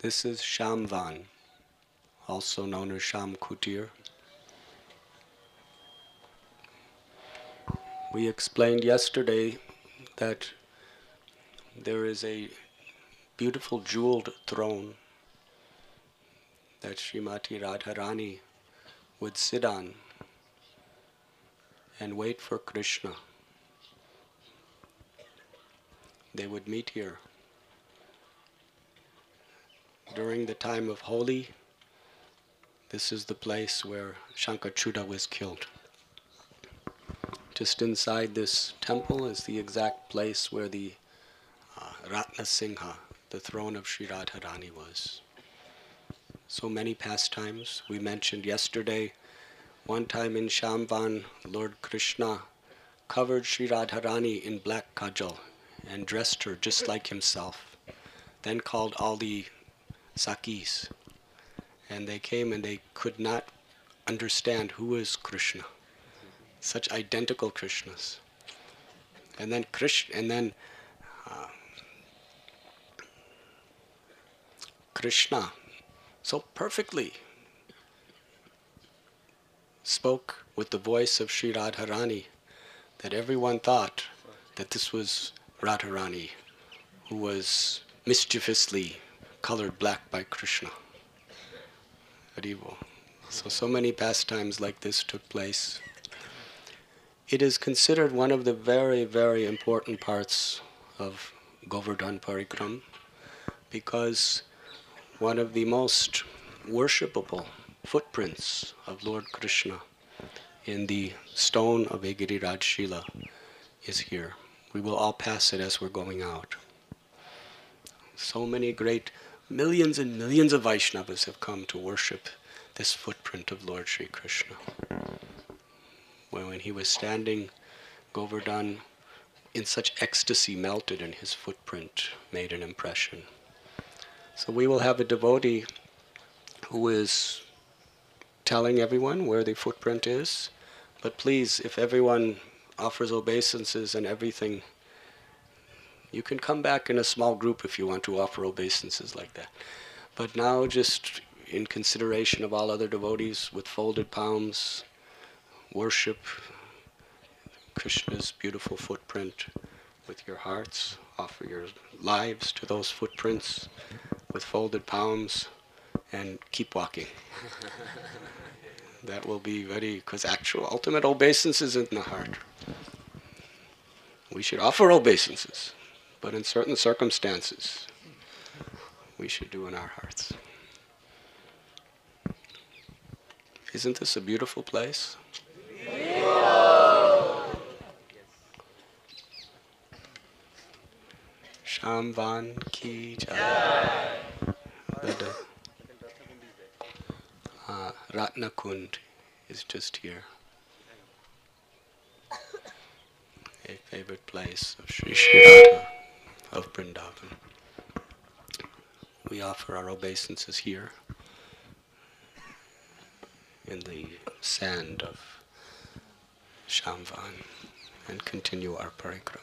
This is Shamvan, also known as Sham Kutir. We explained yesterday that there is a beautiful jeweled throne that Srimati Radharani would sit on and wait for Krishna. They would meet here. During the time of Holi, this is the place where Shankachuda was killed. Just inside this temple is the exact place where the Ratna Singha, the throne of Sri Radharani, was. So many pastimes. We mentioned yesterday, one time in Shamvan, Lord Krishna covered Sri Radharani in black kajal and dressed her just like himself. Then called all the Sakis, and they came and they could not understand who is Krishna. Such identical Krishnas. And then Krishna so perfectly spoke with the voice of Sri Radharani that everyone thought that this was Radharani, who was mischievously colored black by Krishna. Haribo. So many pastimes like this took place. It is considered one of the very, very important parts of Govardhan Parikram because one of the most worshipable footprints of Lord Krishna in the stone of Giriraj Shila is here. We will all pass it as we're going out. So many great millions and millions of Vaishnavas have come to worship this footprint of Lord Sri Krishna. When he was standing, Govardhan in such ecstasy melted and his footprint made an impression. So we will have a devotee who is telling everyone where the footprint is, but please, if everyone offers obeisances and everything, you can come back in a small group if you want to offer obeisances like that. But now, just in consideration of all other devotees, with folded palms, worship Krishna's beautiful footprint with your hearts, offer your lives to those footprints with folded palms, and keep walking. That will be very, because actual ultimate obeisance is in the heart. We should offer obeisances, but in certain circumstances, we should do in our hearts. Isn't this a beautiful place? Shamvan ki jai. Ratna Kund is just here. A favorite place of Sri Radha of Vrindavan. We offer our obeisances here in the sand of Shamvan and continue our parikram.